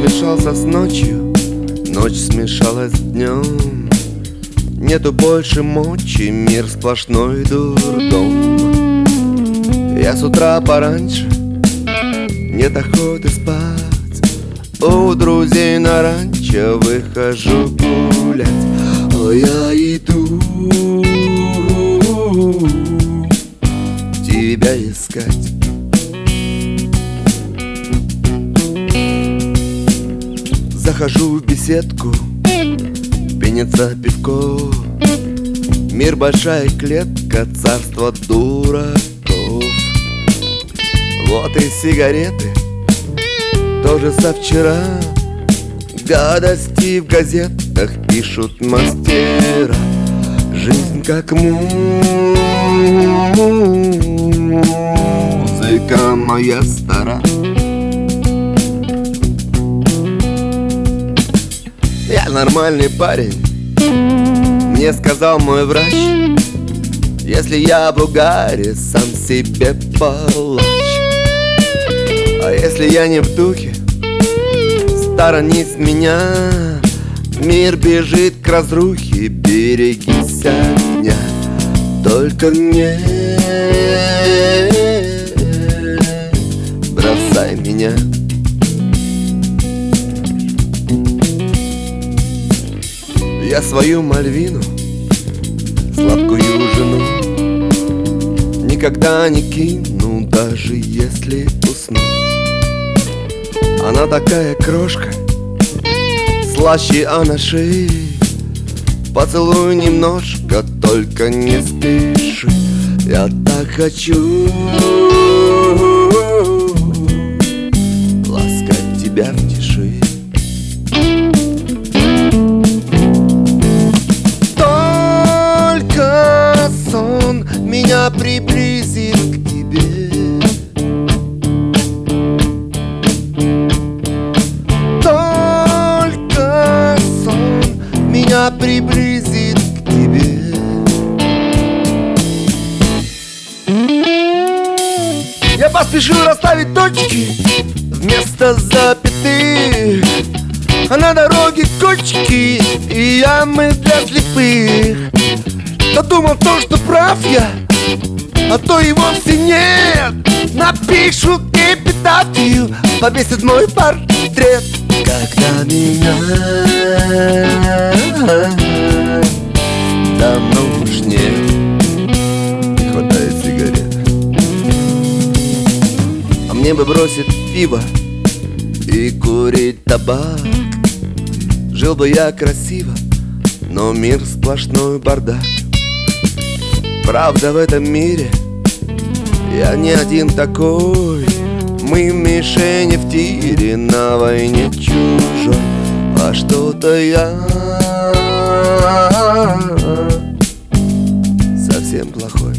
смешался с ночью, ночь смешалась с днем. Нету больше мочи, мир сплошной дурдом. Я с утра пораньше, нет охоты спать. У друзей на ранчо выхожу гулять. А я иду тебя искать. Захожу в беседку, пенится пивко. Мир большая клетка, царство дураков. Вот и сигареты, тоже со вчера. Гадости в газетах пишут мастера. Жизнь как музыка моя стара. Я нормальный парень, мне сказал мой врач. Если я в угаре, сам себе палач. А если я не в духе, сторонись меня. Мир бежит к разрухе, берегись огня. Только не бросай меня. Я свою Мальвину, сладкую жену, никогда не кину, даже если усну. Она такая крошка, слаще на шее. Поцелуй немножко, только не спеши. Я так хочу ласкать тебя в тиши. Только сон меня приблизит к тебе. Только сон меня приблизит к тебе. Я поспешил расставить точки вместо запятых, а на дороге кочки и ямы для слепых. Додумал то, что прав я, а то и вовсе нет. Напишут эпитафию, повесят мой портрет. Когда меня давно уж нет, не хватает сигарет. А мне бы бросить пиво и курить табак. Жил бы я красиво, но мир сплошной бардак. Правда, в этом мире я не один такой. Мы мишени в тире, на войне чужой. А что-то я совсем плохой.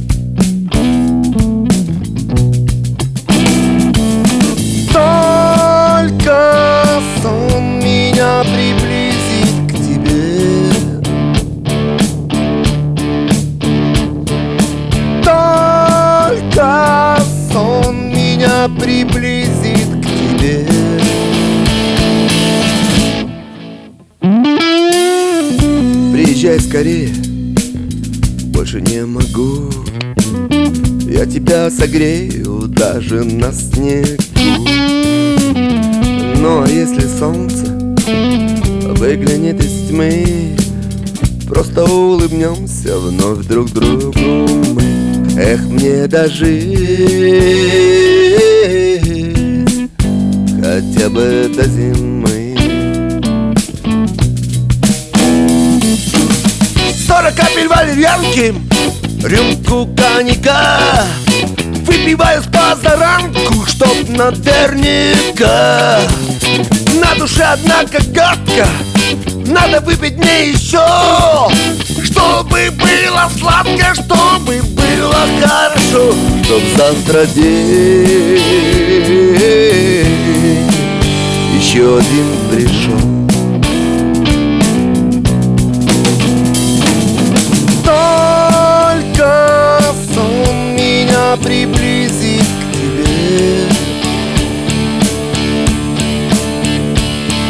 Только сон меня приблизит к тебе. Только сон меня приблизит к тебе. Приезжай скорее, больше не могу. Я тебя согрею даже на снегу. Ну а если солнце выглянет из тьмы, просто улыбнемся вновь друг другу мы. Эх, мне дожить хотя бы до зимы. 40 капель валерьянки, рюмку коньяка. Выпиваю с позаранку, чтоб наверняка. На душе однако гадко, надо выпить мне еще. Чтобы было сладко, чтобы было хорошо, чтоб завтра день еще один пришел. Только сон меня приблизит к тебе.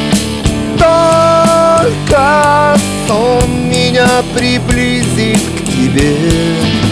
когда сон меня приблизит к тебе.